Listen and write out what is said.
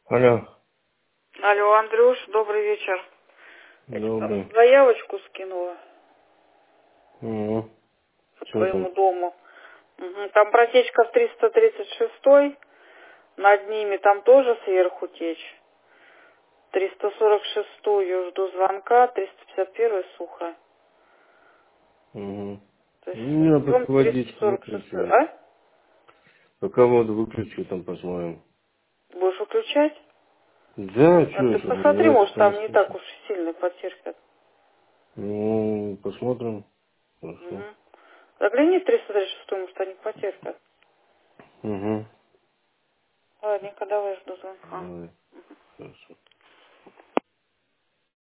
Алло, Алло, Андрюш, добрый вечер. Я тебе там добрый. заявочку скинула Угу. по Что твоему там? дому. Мгм. Там протечка в 336, над ними там тоже сверху течь. 346 жду звонка, 351 сухо. Угу. То есть Я ждем пока водичку 346. выключу. А? Пока воду выключу, там посмотрим. Будешь выключать? Да, А что, ты чтобы посмотри, называется, может там там не так слышно. уж сильно потерпят. Ну, посмотрим. Хорошо. Угу. Загляни в 336, может они потерпят. Угу. Ладненько, давай жду звонка. Давай. Хорошо.